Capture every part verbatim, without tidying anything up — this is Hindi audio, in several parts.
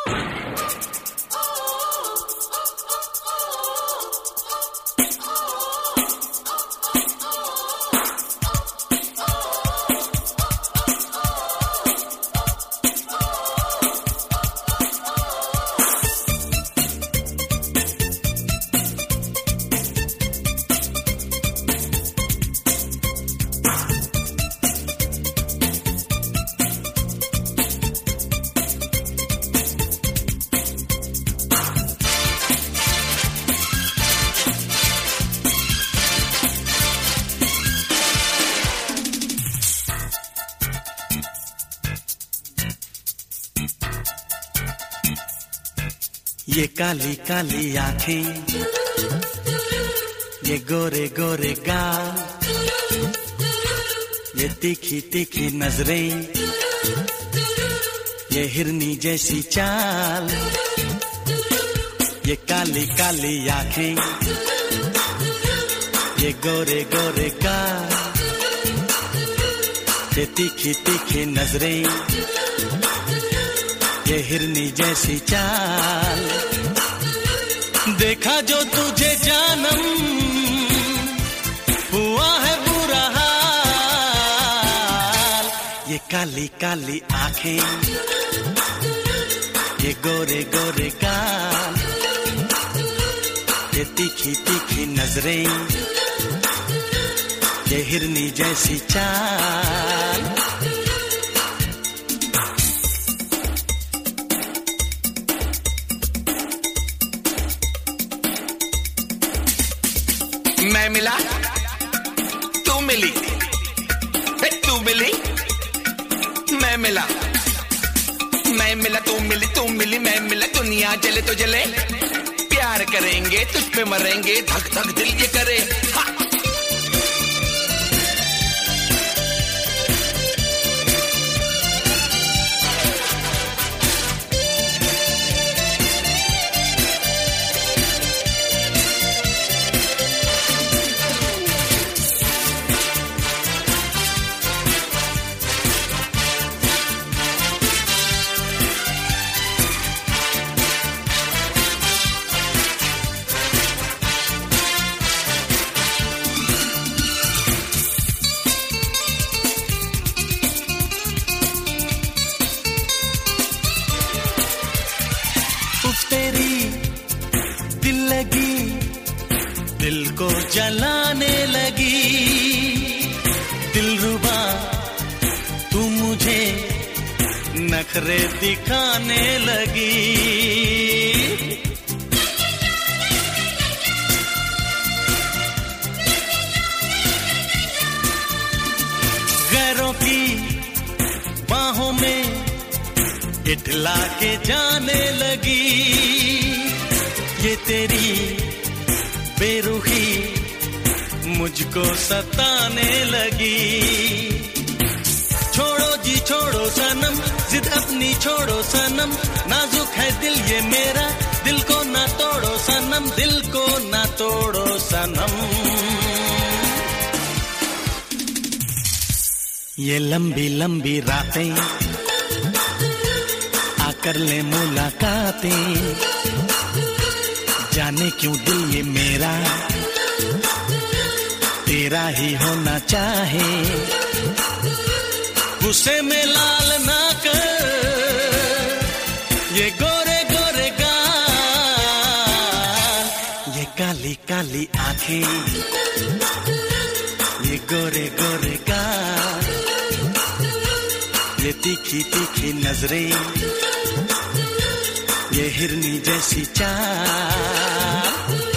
ये काली काली आंखें, ये गोरे गोरे गाल, ये तीखी तीखी नजरें, ये हिरनी जैसी चाल। ये काली काली आंखें, ये गोरे गोरे गाल, ये तीखी तीखी नजरें, ये हिरनी जैसी चाल। देखा जो तुझे जानम हुआ है बुरा हाल। ये काली काली आंखें, ये गोरे गोरे गाल, ये तीखी तीखी नजरें, ये हिरनी जैसी चाल। मैं मिला तू मिली, तू मिली मैं मिला, मैं मिला तू मिली, तू मिली मैं मिला। दुनिया जले तो जले, प्यार करेंगे तुझ पे मरेंगे, धक धक दिल ये करे। हाँ। तेरी दिल लगी, दिल को जलाने लगी। दिलरुबा तू मुझे नखरे दिखाने लगी। गैरों की बाहों में इठला के जाने लगी। ये तेरी बेरुखी मुझको सताने लगी। छोड़ो जी छोड़ो सनम, जिद अपनी छोड़ो सनम, नाजुक है दिल ये मेरा, दिल को ना तोड़ो सनम, दिल को ना तोड़ो सनम। ये लंबी लंबी रातें कर ले मुलाकातें, जाने क्यों दिल ये मेरा तेरा ही होना चाहे। गुस्से में लाल ना कर ये गोरे गोरे गाल। ये काली काली आंखें, ये गोरे गोरे गाल, ये तीखी तीखी नजरें, ये हिरनी जैसी चाल।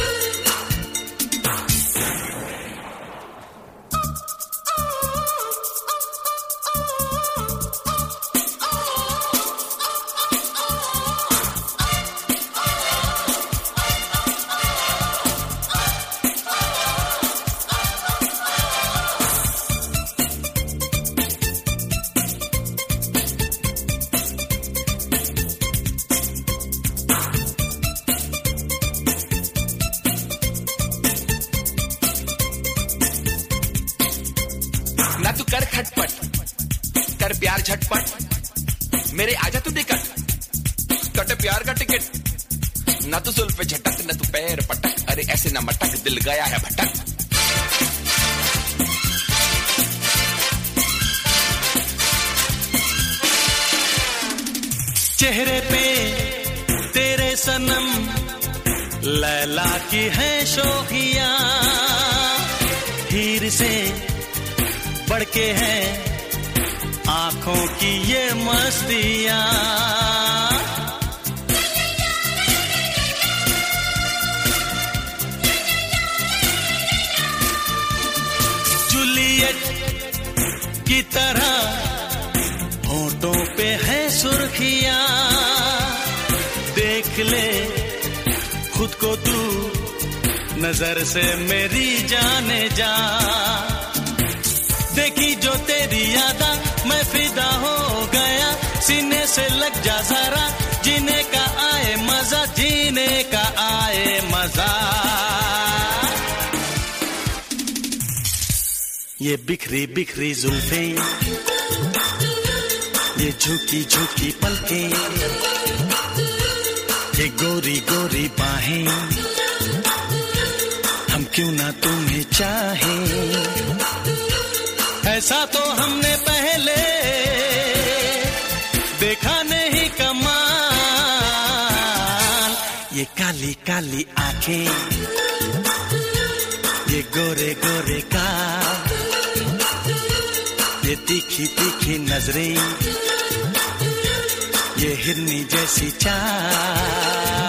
ना तू कर खटपट, कर प्यार झटपट, मेरे आजा तू निकट, कट प्यार का टिकट, ना तो सुल पे झटक ना तो पैर पटक, अरे ऐसे ना मटक दिल गया है भटक। चेहरे पे तेरे सनम लैला की है शोखियां, हीर से बढ़ के है आंखों की ये मस्तियां। जूलियट की तरह होठों पे है सुर्खियां, देख ले खुद को तू नजर से मेरी जाने जा। देखी जो तेरी यादा मैं फिदा हो गया, सीने से लग जा जरा, जीने का आए मजा, जीने का आए मजा। ये बिखरी बिखरी जुल्फे, ये झुकी झुकी पलकें, ये गोरी गोरी बाहें, हम क्यों ना तुम्हें चाहें, ऐसा तो हमने पहले देखा नहीं कमाल। ये काली काली आंखें, ये गोरे गोरे गाल, ये तीखी तीखी नजरें, ये हिरनी जैसी चाल।